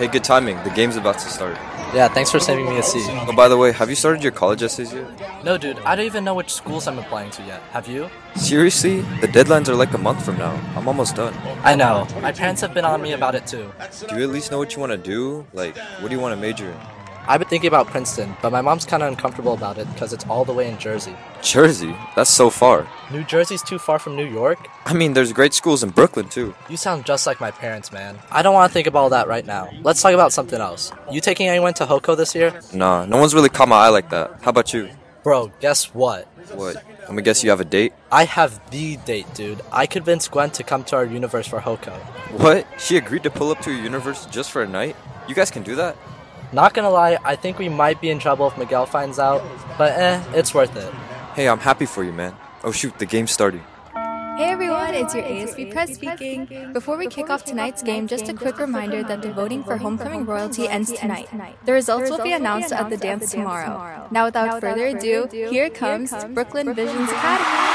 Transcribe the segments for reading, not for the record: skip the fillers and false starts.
Hey, good timing. The game's about to start. Yeah, thanks for saving me a seat. Oh, by the way, have you started your college essays yet? No, dude, I don't even know which schools I'm applying to yet. Have you? Seriously? The deadlines are like a month from now. I'm almost done. I know. My parents have been on me about it too. Do you at least know what you want to do? Like, what do you want to major in? I've been thinking about Princeton, but my mom's kind of uncomfortable about it because it's all the way in Jersey. Jersey? That's so far. New Jersey's too far from New York? I mean, there's great schools in Brooklyn, too. You sound just like my parents, man. I don't want to think about all that right now. Let's talk about something else. You taking anyone to Hoko this year? Nah, no one's really caught my eye like that. How about you? Bro, guess what? What? I'm gonna guess you have a date? I have the date, dude. I convinced Gwen to come to our universe for Hoko. What? She agreed to pull up to your universe just for a night? You guys can do that? Not gonna lie, I think we might be in trouble if Miguel finds out, but it's worth it. Hey, I'm happy for you, man. Oh shoot, the game's starting. Hey everyone, it's your ASB Press speaking. Before we kick off tonight's game, just a quick reminder that the voting for Homecoming Royalty ends tonight. The results will be announced at the dance tomorrow. Now without further ado, here comes Brooklyn Visions Academy.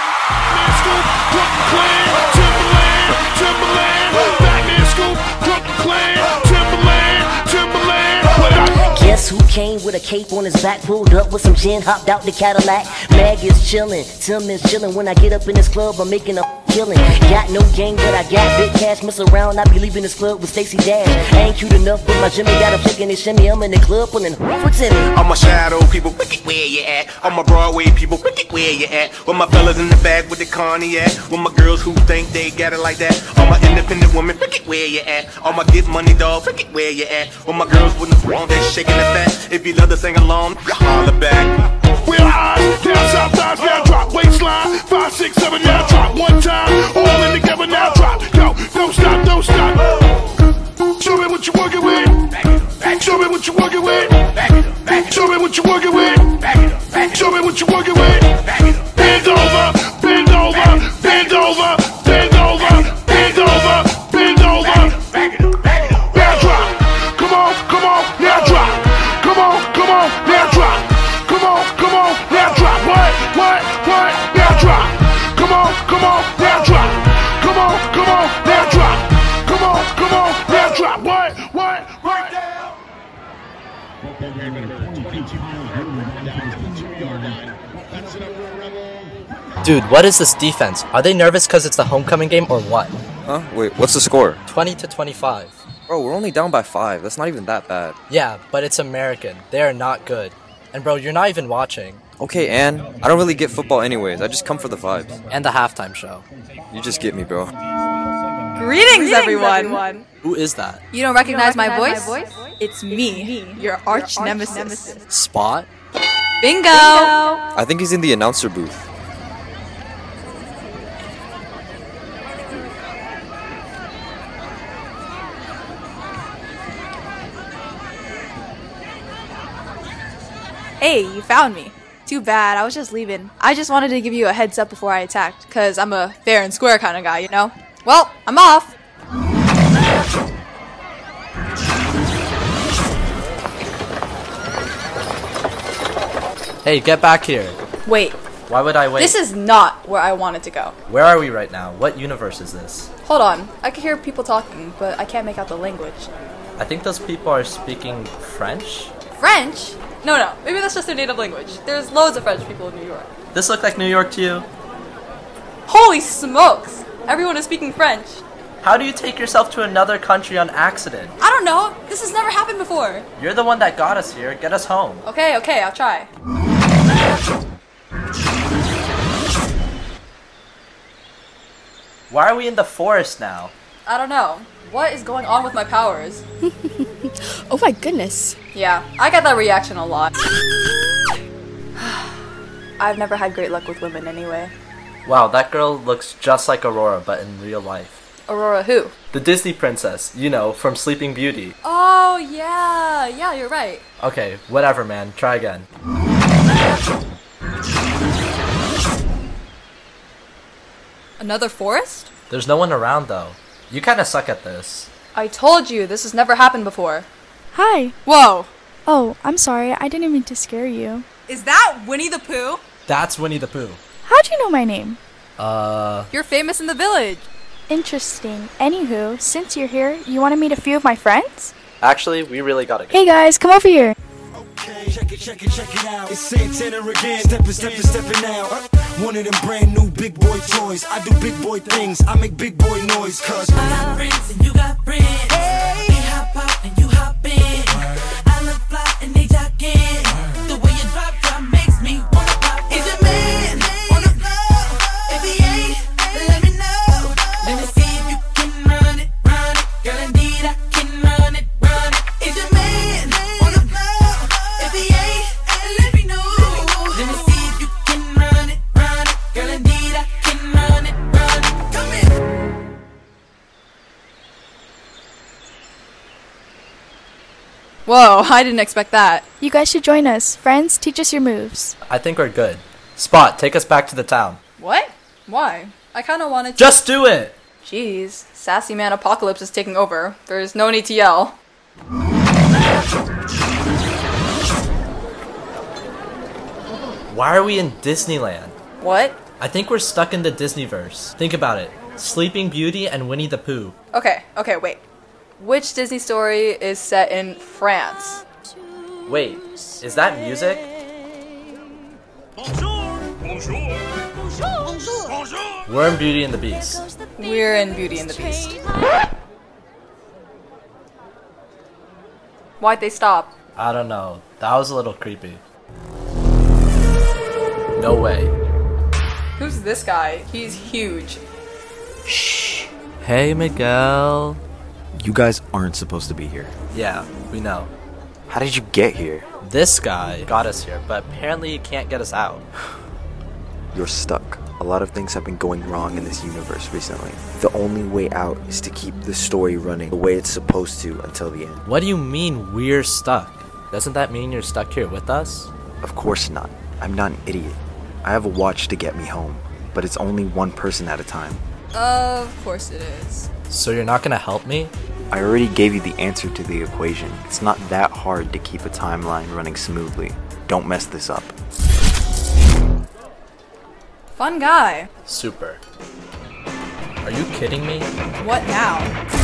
Guess who came with a cape on his back, pulled up with some gin, hopped out the Cadillac. Mag is chillin', Tim is chillin'. When I get up in this club, I'm making a killing. Got no gang, but I got big cash. Mess around, I be leaving this club with Stacey Dash. I ain't cute enough, but my Jimmy got a flick in his shimmy. I'm in the club pulling what's in it? All my shadow people, wicked where you at? All my Broadway people, wicked where you at? With my fellas in the back with the Connie at? With my girls who think they got it like that? All my independent women, wicked where you at? All my get money dogs, wicked where you at? With my girls with the wrong, they shaking the fat. If you love to sing along, holler back. We're high, down south, thighs now drop. Waistline, 5, 6, 7 now drop. One time, all in together now drop. Yo, don't stop, don't stop. Show me what you working with. Show me what you working with. Show me what you working with. Show me what you working with. Bend over, bend over, bend over, bend over, bend over, bend over. Now drop. Come on, come on, now drop. Come on, now drop. Come on, now drop. What, now drop. Come on, now drop. Come on, now drop. Come on, now drop. What, right down. Dude, what is this defense? Are they nervous because it's the homecoming game or what? Huh? Wait, what's the score? 20-25. Bro, we're only down by 5. That's not even that bad. Yeah, but it's American. They are not good. And bro, you're not even watching. Okay, Ann. I don't really get football anyways. I just come for the vibes. And the halftime show. You just get me, bro. Greetings, everyone! Who is that? You don't recognize my voice? It's me, your arch nemesis. Spot? Bingo! I think he's in the announcer booth. Hey, you found me. Too bad, I was just leaving. I just wanted to give you a heads up before I attacked, cause I'm a fair and square kind of guy, you know? Well, I'm off! Hey, get back here. Wait, Why would I wait? this is not where I wanted to go. Where are we right now? What universe is this? Hold on, I can hear people talking, but I can't make out the language. I think those people are speaking French? French? No, maybe that's just their native language. There's loads of French people in New York. This look like New York to you? Holy smokes! Everyone is speaking French. How do you take yourself to another country on accident? I don't know, this has never happened before. You're the one that got us here. Get us home. Okay, I'll try. Why are we in the forest now? I don't know. What is going on with my powers? Oh my goodness. Yeah, I get that reaction a lot. I've never had great luck with women anyway. Wow, that girl looks just like Aurora, but in real life. Aurora who? The Disney princess, you know, from Sleeping Beauty. Oh, yeah, you're right. Okay, whatever, man. Try again. Another forest? There's no one around, though. You kinda suck at this. I told you, this has never happened before. Hi. Whoa! Oh, I'm sorry. I didn't mean to scare you. Is that Winnie the Pooh? That's Winnie the Pooh. How'd you know my name? You're famous in the village. Interesting. Anywho, since you're here, you want to meet a few of my friends? Actually, we really gotta go. Hey guys, come over here. Check it out. It's Santana again. Stepping out. One of them brand new big boy toys. I do big boy things. I make big boy noise. Cause I got friends and you got friends. They hop out and you hop in. I look fly and they jock in. The way you drop makes me wanna pop. Is your man on the floor? If he ain't, let me know. Let me see if you can run it. Girl, indeed I can run it. Is your man on the floor? If he ain't, let me know. Let me see if you can run it. Girl, indeed I can run it. Come here. Whoa, I didn't expect that. You guys should join us. Friends, teach us your moves. I think we're good. Spot, take us back to the town. What? Why? I kind of wanted to. Just do it! Jeez, Sassy Man Apocalypse is taking over. There's no need to yell. Why are we in Disneyland? What? I think we're stuck in the Disneyverse. Think about it. Sleeping Beauty and Winnie the Pooh. Okay, wait. Which Disney story is set in France? Wait, is that music? We're in Beauty and the Beast. We're in Beauty and the Beast. Why'd they stop? I don't know. That was a little creepy. No way. Who's this guy? He's huge. Hey, Miguel. You guys aren't supposed to be here. Yeah, we know. How did you get here? This guy got us here, but apparently he can't get us out. You're stuck. A lot of things have been going wrong in this universe recently. The only way out is to keep the story running the way it's supposed to until the end. What do you mean we're stuck? Doesn't that mean you're stuck here with us? Of course not. I'm not an idiot. I have a watch to get me home, but it's only one person at a time. Of course it is. So you're not gonna help me? I already gave you the answer to the equation. It's not that hard to keep a timeline running smoothly. Don't mess this up. Fun guy. Super. Are you kidding me? What now?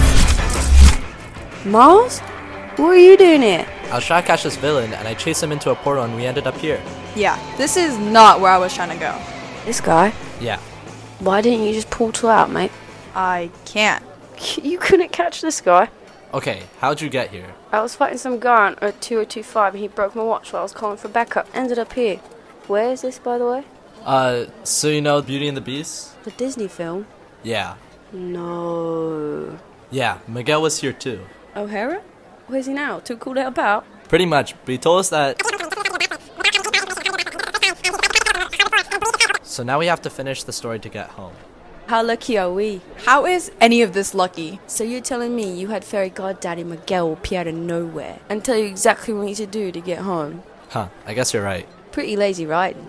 Miles? What are you doing here? I was trying to catch this villain and I chased him into a portal and we ended up here. Yeah, this is not where I was trying to go. This guy? Yeah. Why didn't you just portal out, mate? I can't. You couldn't catch this guy. Okay, how'd you get here? I was fighting some guy on 2025 and he broke my watch while I was calling for backup. Ended up here. Where is this, by the way? So you know Beauty and the Beast? The Disney film? Yeah. No. Yeah, Miguel was here too. O'Hara? Where's he now? Too cool to help out? Pretty much, but he told us that... So now we have to finish the story to get home. How lucky are we? How is any of this lucky? So you're telling me you had fairy goddaddy Miguel appear out of nowhere and tell you exactly what you need to do to get home? Huh, I guess you're right. Pretty lazy riding.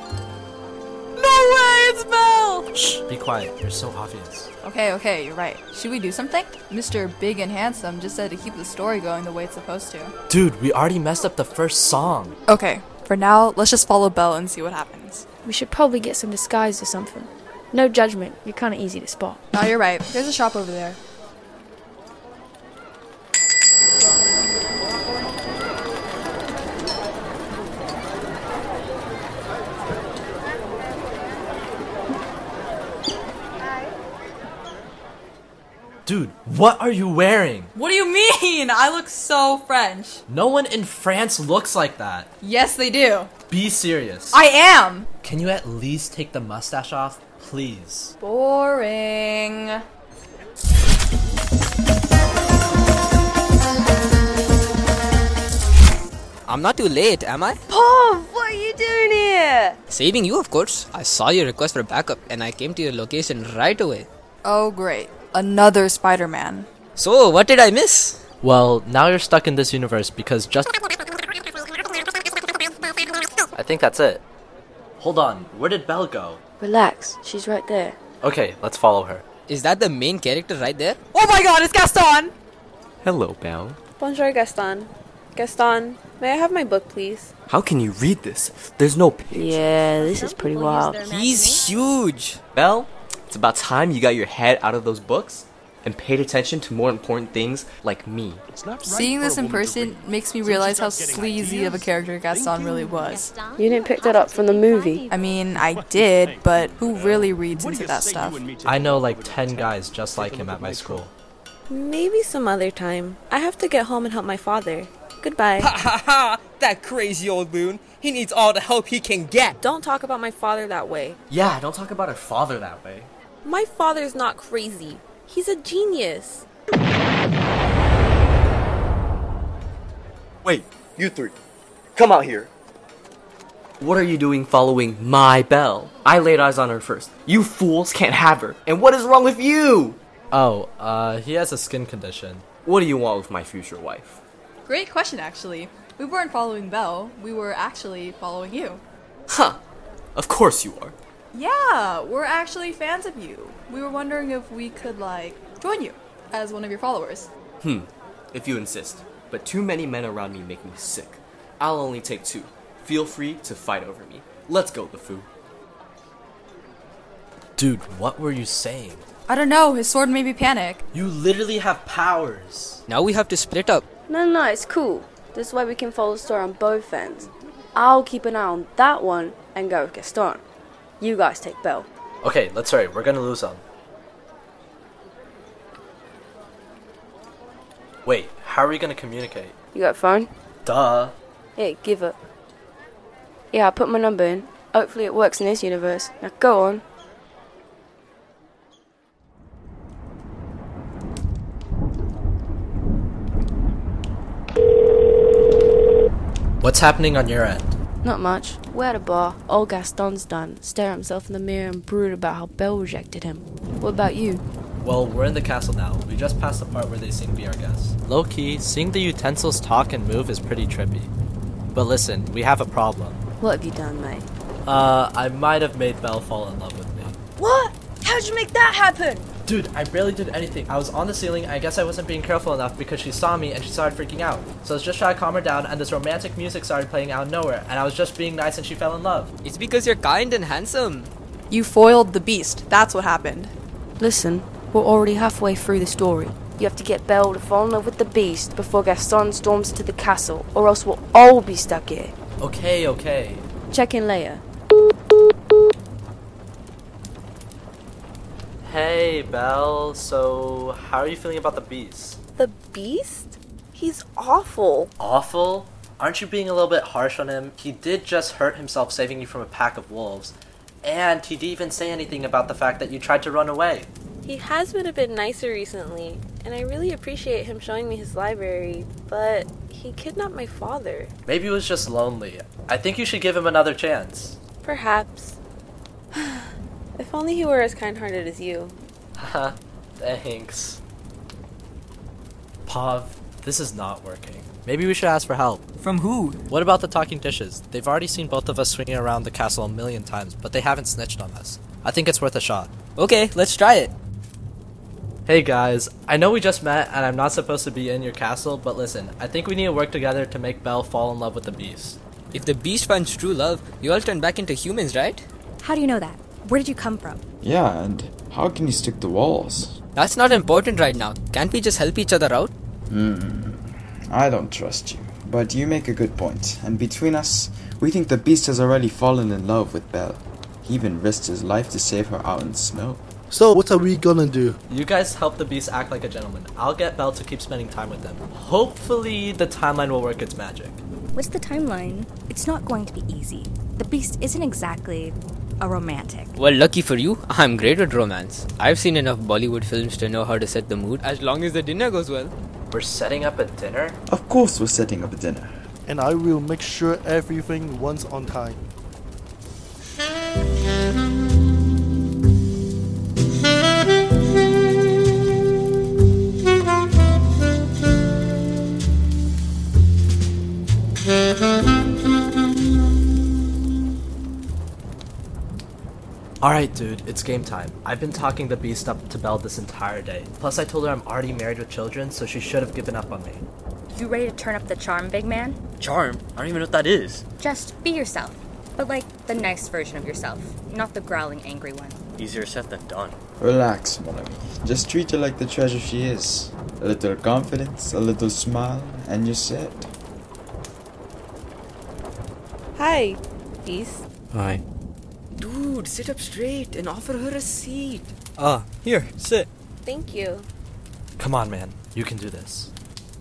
No way, it's Mel! Shh, be quiet, you're so obvious. Okay, you're right. Should we do something? Mr. Big and Handsome just said to keep the story going the way it's supposed to. Dude, we already messed up the first song. Okay, for now, let's just follow Belle and see what happens. We should probably get some disguise or something. No judgment, you're kinda easy to spot. Oh, you're right. There's a shop over there. Dude, what are you wearing? What do you mean? I look so French. No one in France looks like that. Yes, they do. Be serious. I am. Can you at least take the mustache off, please? Boring. I'm not too late, am I? Pov, what are you doing here? Saving you, of course. I saw your request for backup and I came to your location right away. Oh, great. Another Spider-Man. So, what did I miss? Well, now you're stuck in this universe because just... I think that's it. Hold on, where did Belle go? Relax, she's right there. Okay, let's follow her. Is that the main character right there? Oh my god, it's Gaston! Hello, Belle. Bonjour, Gaston. Gaston, may I have my book, please? How can you read this? There's no page. Yeah, this is pretty wild. He's huge. Belle, it's about time you got your head out of those books. and paid attention to more important things like me. Seeing this in person makes me realize how sleazy of a character Gaston really was. You didn't pick that up from the movie? I mean, I did, but who really reads into that stuff? I know like 10 guys just like him at my school. Maybe some other time. I have to get home and help my father. Goodbye. Ha ha ha! That crazy old loon. He needs all the help he can get. Don't talk about my father that way. Yeah, don't talk about our father that way. My father's not crazy. He's a genius. Wait, you three. Come out here. What are you doing following my Belle? I laid eyes on her first. You fools can't have her. And what is wrong with you? Oh, he has a skin condition. What do you want with my future wife? Great question, actually. We weren't following Belle. We were actually following you. Huh. Of course you are. Yeah, we're actually fans of you. We were wondering if we could, join you as one of your followers. If you insist. But too many men around me make me sick. I'll only take 2. Feel free to fight over me. Let's go, LeFou. Dude, what were you saying? I don't know, his sword made me panic. You literally have powers. Now we have to split up. No, it's cool. This way we can follow the story on both ends. I'll keep an eye on that one and go with Gaston. You guys take Belle. Okay, let's hurry. We're gonna lose them. Wait, how are we gonna communicate? You got a phone? Duh. Here, give it. Yeah, I put my number in. Hopefully it works in this universe. Now go on. What's happening on your end? Not much. We're at a bar. Old Gaston's done. Stare at himself in the mirror and brood about how Belle rejected him. What about you? Well, we're in the castle now. We just passed the part where they sing Be Our Guest. Low-key, seeing the utensils talk and move is pretty trippy. But listen, we have a problem. What have you done, mate? I might have made Belle fall in love with me. What? How'd you make that happen? Dude, I barely did anything. I was on the ceiling, I guess I wasn't being careful enough because she saw me and she started freaking out. So I was just trying to calm her down and this romantic music started playing out of nowhere and I was just being nice and she fell in love. It's because you're kind and handsome. You foiled the beast. That's what happened. Listen, we're already halfway through the story. You have to get Belle to fall in love with the beast before Gaston storms into the castle, or else we'll all be stuck here. Okay. Check in later. Hey, Belle. So, how are you feeling about the beast? The beast? He's awful. Awful? Aren't you being a little bit harsh on him? He did just hurt himself saving you from a pack of wolves. And he didn't even say anything about the fact that you tried to run away. He has been a bit nicer recently, and I really appreciate him showing me his library, but he kidnapped my father. Maybe he was just lonely. I think you should give him another chance. Perhaps. If only he were as kind-hearted as you. Haha, thanks. Pav, this is not working. Maybe we should ask for help. From who? What about the talking dishes? They've already seen both of us swinging around the castle a million times, but they haven't snitched on us. I think it's worth a shot. Okay, let's try it. Hey guys, I know we just met and I'm not supposed to be in your castle, but listen, I think we need to work together to make Belle fall in love with the beast. If the beast finds true love, you all turn back into humans, right? How do you know that? Where did you come from? Yeah, and how can you stick to walls? That's not important right now. Can't we just help each other out? I don't trust you, but you make a good point. And between us, we think the beast has already fallen in love with Belle. He even risked his life to save her out in the snow. So, what are we gonna do? You guys help the beast act like a gentleman. I'll get Belle to keep spending time with them. Hopefully, the timeline will work its magic. What's the timeline? It's not going to be easy. The beast isn't exactly a romantic. Well, lucky for you, I'm great with romance. I've seen enough Bollywood films to know how to set the mood as long as the dinner goes well. We're setting up a dinner? Of course we're setting up a dinner. And I will make sure everything runs on time. Alright dude, it's game time. I've been talking the beast up to Belle this entire day. Plus I told her I'm already married with children, so she should have given up on me. You ready to turn up the charm, big man? Charm? I don't even know what that is. Just be yourself. But like the nice version of yourself, not the growling angry one. Easier said than done. Relax, mon ami. Just treat her like the treasure she is. A little confidence, a little smile, and you're set. Hi, Beast. Hi. Dude, sit up straight and offer her a seat. Here, sit. Thank you. Come on, man. You can do this.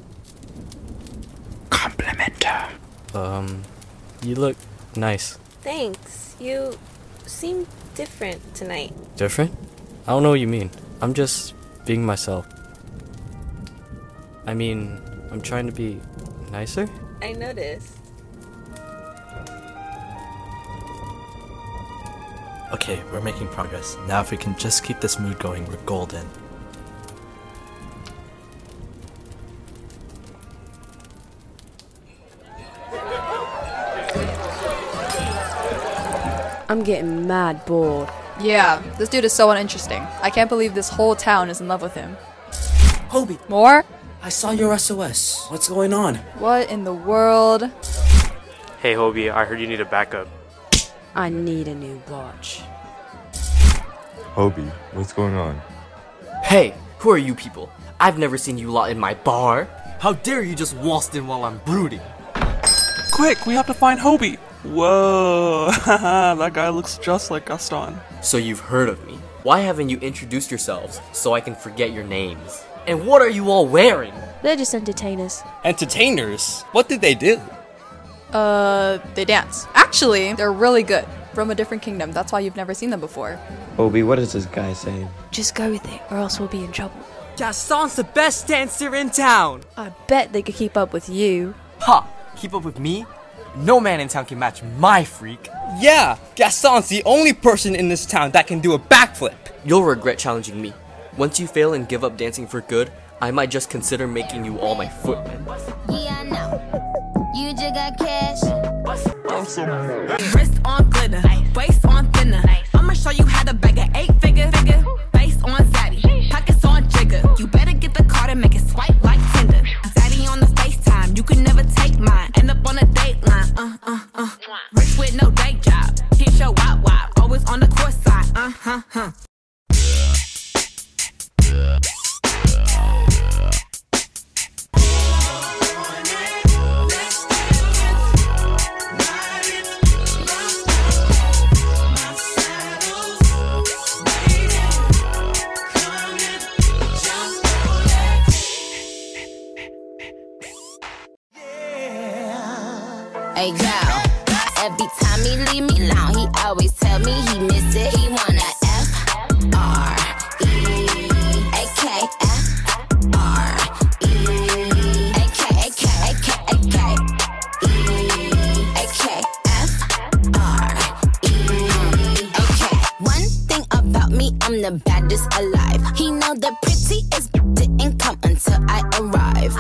Compliment her. You look nice. Thanks. You seem different tonight. Different? I don't know what you mean. I'm just being myself. I mean, I'm trying to be nicer? I noticed. Okay, we're making progress. Now if we can just keep this mood going, we're golden. I'm getting mad bored. Yeah, this dude is so uninteresting. I can't believe this whole town is in love with him. Hobie! More? I saw your SOS. What's going on? What in the world? Hey Hobie, I heard you need a backup. I need a new watch. Hobie, what's going on? Hey, who are you people? I've never seen you lot in my bar. How dare you just waltz in while I'm brooding? Quick, we have to find Hobie. Whoa, that guy looks just like Gaston. So you've heard of me. Why haven't you introduced yourselves so I can forget your names? And what are you all wearing? They're just entertainers. Entertainers? What did they do? They dance. Actually, they're really good. From a different kingdom. That's why you've never seen them before. Hobie, what is this guy saying? Just go with it, or else we'll be in trouble. Gaston's the best dancer in town! I bet they could keep up with you. Ha! Keep up with me? No man in town can match my freak. Yeah, Gaston's the only person in this town that can do a backflip. You'll regret challenging me. Once you fail and give up dancing for good, I might just consider making you all my footmen. Yeah, I know. You just got cash. Wrist on glitter, waist on thinner. I'ma show you how to bag a 8-figure. Face on zaddy, pockets on jigger. You better get the card and make it swipe like Tinder. Zaddy on the FaceTime, you can never take mine. End up on a dateline. Rich with no day job, hit your wop. Always on the course side. Hey girl, every time he leave me alone, he always tell me he miss it. He wanna One thing about me, I'm the baddest alive. He know the prettiest didn't come until I arrive.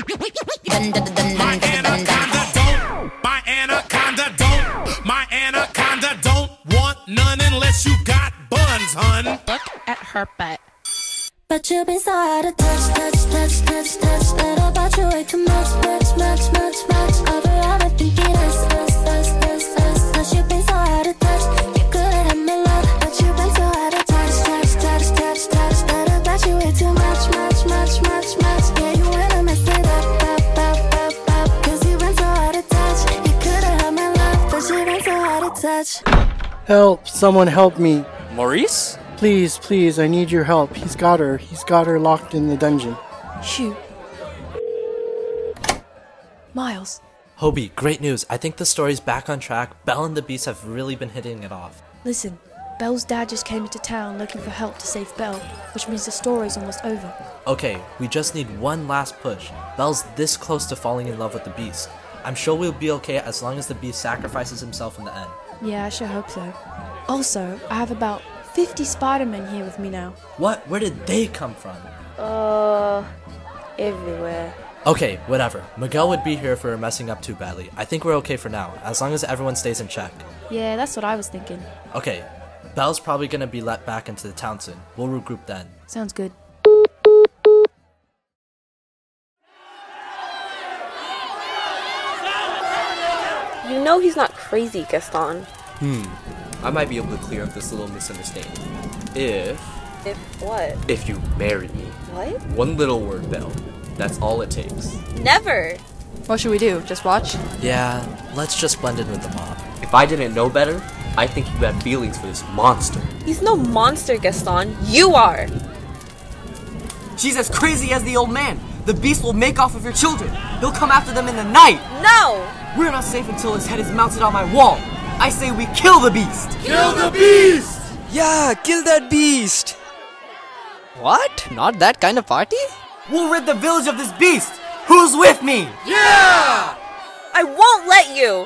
My anaconda don't want none unless you got buns, hun. Look at her butt. But you've been so out of touch. That about you way too much. Over overthinking us. Cause you've been so out of touch. You could've had my love, but you've been so out of touch. That about you way too much. Yeah, you wanna mess it up. Cause you've been so out of touch. You could've had my love, but you've been so out of touch. Help, someone help me. Maurice? Please, I need your help. He's got her locked in the dungeon. Shoot. Miles. Hobie, great news. I think the story's back on track. Belle and the Beast have really been hitting it off. Listen, Belle's dad just came into town looking for help to save Belle, which means the story's almost over. Okay, we just need one last push. Belle's this close to falling in love with the Beast. I'm sure we'll be okay as long as the Beast sacrifices himself in the end. Yeah, I sure hope so. Also, I have about 50 Spider-Men here with me now. What? Where did they come from? Everywhere. Okay, whatever. Miguel would be here if we were messing up too badly. I think we're okay for now, as long as everyone stays in check. Yeah, that's what I was thinking. Okay, Belle's probably gonna be let back into the town soon. We'll regroup then. Sounds good. You know he's not crazy, Gaston. I might be able to clear up this little misunderstanding. If what? If you marry me. What? One little word, Belle. That's all it takes. Never! What should we do? Just watch? Yeah, let's just blend in with the mob. If I didn't know better, I think you have feelings for this monster. He's no monster, Gaston. You are! She's as crazy as the old man. The beast will make off with your children. He'll come after them in the night. No! We're not safe until his head is mounted on my wall. I say we kill the beast. Kill the beast! Yeah, kill that beast! What? Not that kind of party? We'll rid the village of this beast. Who's with me? Yeah! I won't let you!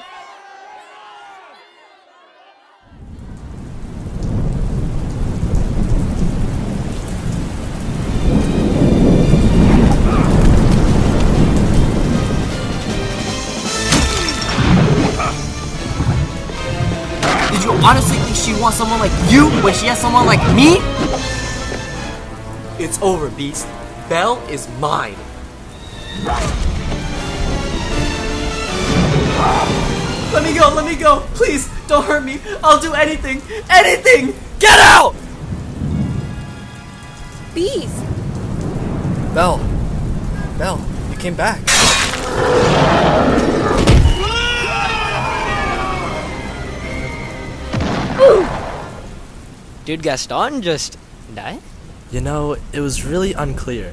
Did you honestly think she wants someone like you when she has someone like me? It's over, beast. Belle is mine. Let me go. Please, don't hurt me. I'll do anything. Anything! Get out! Beast! Belle, you came back. Did Gaston just die? You know, it was really unclear.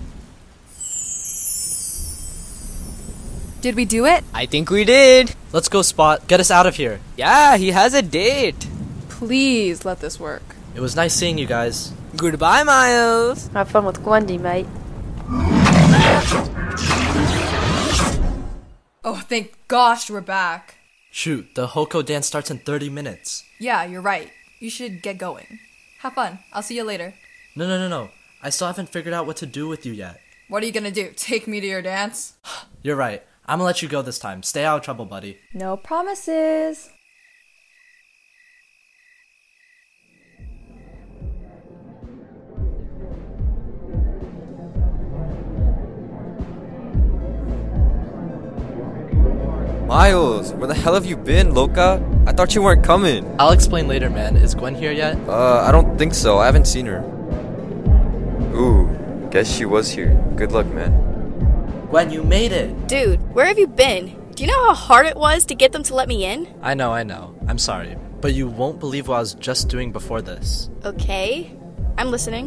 Did we do it? I think we did. Let's go, Spot. Get us out of here. Yeah, he has a date. Please let this work. It was nice seeing you guys. Goodbye, Miles. Have fun with Gwendy, mate. Oh, thank gosh we're back. Shoot, the Hoko dance starts in 30 minutes. Yeah, you're right. You should get going. Have fun. I'll see you later. No. I still haven't figured out what to do with you yet. What are you gonna do? Take me to your dance? You're right. I'm gonna let you go this time. Stay out of trouble, buddy. No promises. Miles, where the hell have you been, Loca? I thought you weren't coming. I'll explain later, man. Is Gwen here yet? I don't think so. I haven't seen her. Ooh, guess she was here. Good luck, man. Gwen, you made it! Dude, where have you been? Do you know how hard it was to get them to let me in? I know. I'm sorry. But you won't believe what I was just doing before this. Okay, I'm listening.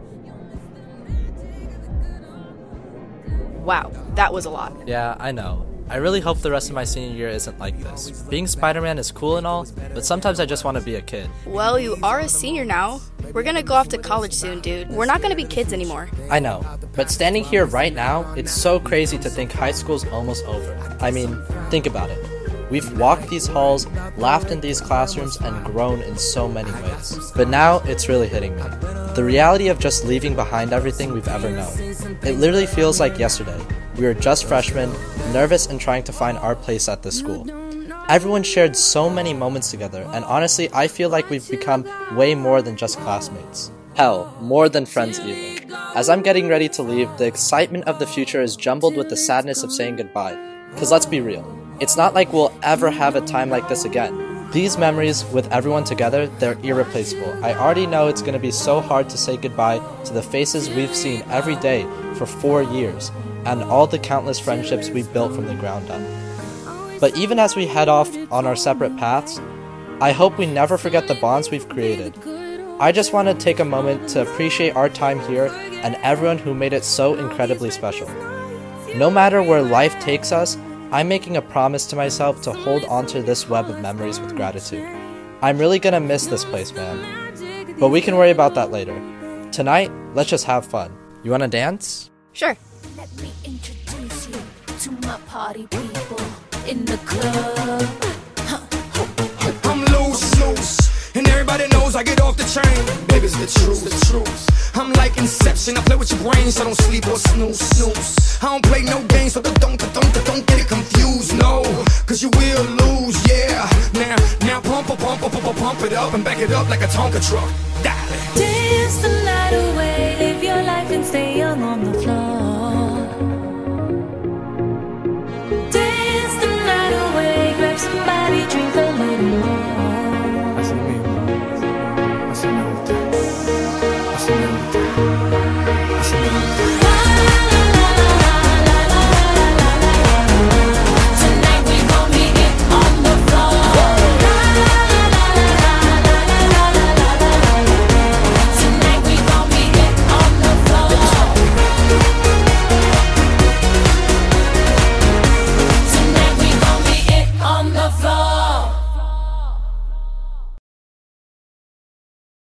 Wow, that was a lot. Yeah, I know. I really hope the rest of my senior year isn't like this. Being Spider-Man is cool and all, but sometimes I just want to be a kid. Well, you are a senior now. We're gonna go off to college soon, dude. We're not gonna be kids anymore. I know, but standing here right now, it's so crazy to think high school's almost over. I mean, think about it. We've walked these halls, laughed in these classrooms, and grown in so many ways. But now, it's really hitting me. The reality of just leaving behind everything we've ever known. It literally feels like yesterday. We were just freshmen, nervous and trying to find our place at this school. Everyone shared so many moments together, and honestly, I feel like we've become way more than just classmates. Hell, more than friends even. As I'm getting ready to leave, the excitement of the future is jumbled with the sadness of saying goodbye. Cause let's be real, it's not like we'll ever have a time like this again. These memories, with everyone together, they're irreplaceable. I already know it's gonna be so hard to say goodbye to the faces we've seen every day for 4 years, and all the countless friendships we built from the ground up. But even as we head off on our separate paths, I hope we never forget the bonds we've created. I just want to take a moment to appreciate our time here and everyone who made it so incredibly special. No matter where life takes us, I'm making a promise to myself to hold onto this web of memories with gratitude. I'm really gonna miss this place, man. But we can worry about that later. Tonight, let's just have fun. You wanna dance? Sure. Let me introduce you to my party people in the club. I'm loose, and everybody knows I get off the train. Baby, it's the truth. I'm like Inception, I play with your brains, I don't sleep or snooze. I don't play no games, so don't get it confused, no. Cause you will lose, yeah. Now pump it up and back it up like a Tonka truck. Dale. Dance the